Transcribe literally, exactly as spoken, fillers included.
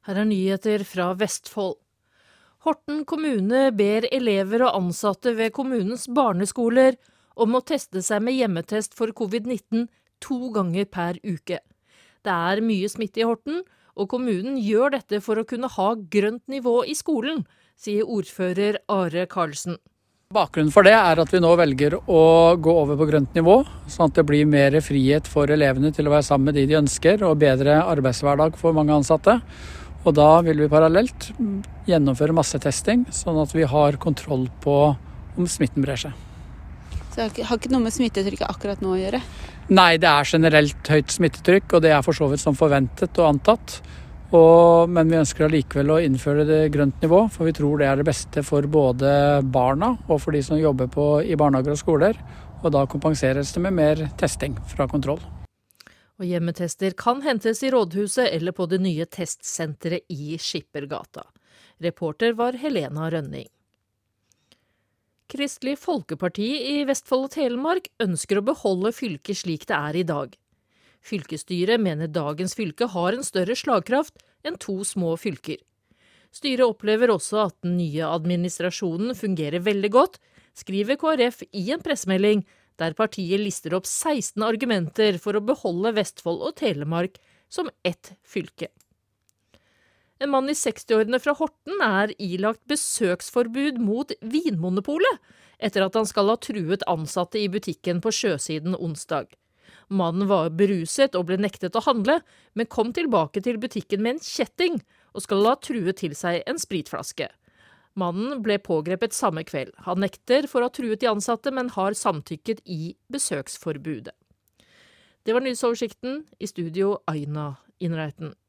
Her er nyheter fra Vestfold. Horten kommune ber elever og ansatte ved kommunens barneskoler om å teste seg med hjemmetest for covid nitten to ganger per uke. Det er mye smitte i Horten, og kommunen gjør dette for å kunne ha grønt nivå i skolen, sier ordfører Are Karlsen. Bakgrunnen for det er at vi nå velger å gå over på grønt nivå, sånn at det blir mer frihet for elevene til å være sammen med de de ønsker, og bedre arbeidshverdag for mange ansatte. Og da vil vi parallelt gjennomføre massetesting, sånn at vi har kontroll på om smitten brer seg. Så det har ikke noe med smittetrykket akkurat nå å gjøre? Nei, det er generelt høyt smittetrykk, og det er for så vidt som forventet og antatt. Og, men vi ønsker allikevel å innføre det grønt nivå, for vi tror det er det beste for både barna og for de som jobber på, i barnehager og skoler. Og da kompenseres det med mer testing fra kontroll. Og hjemmetester kan hentes i rådhuset eller på det nye testsenteret i Skippergata. Reporter var Helena Rønning. Kristelig Folkeparti i Vestfold og Telemark ønsker å beholde fylket slik det er i dag. Fylkesstyret mener dagens fylke har en større slagkraft enn to små fylker. Styret opplever også at den nye administrasjonen fungerer veldig godt, skriver K R F i en pressemelding, der partiet lister opp seksten argumenter for å beholde Vestfold og Telemark som ett fylke. En mann i sekstiårene fra Horten er ilagt besøksforbud mot Vinmonopolet, etter at han skal ha truet ansatte i butikken på Sjøsiden onsdag. Mannen var beruset og ble nektet å handle, men kom tilbake til butikken med en kjetting og skal ha truet til seg en spritflaske. Mannen ble pågrepet samme kveld. Han nekter for å ha truet de ansatte, men har samtykket i besøksforbudet. Det var nyhetsoversikten, i studio Aina Innreiten.